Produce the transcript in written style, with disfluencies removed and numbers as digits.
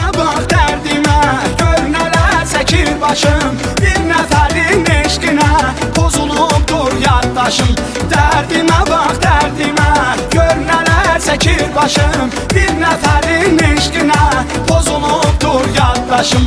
Dərdimə bax dərdimə, gör nələr çəkir başım. Bir nəfərin eşqinə pozulubdur yaddaşım. Dərdimə bax dərdimə, gör nələr çəkir başım. Bir nəfərin eşqinə pozulubdur yaddaşım.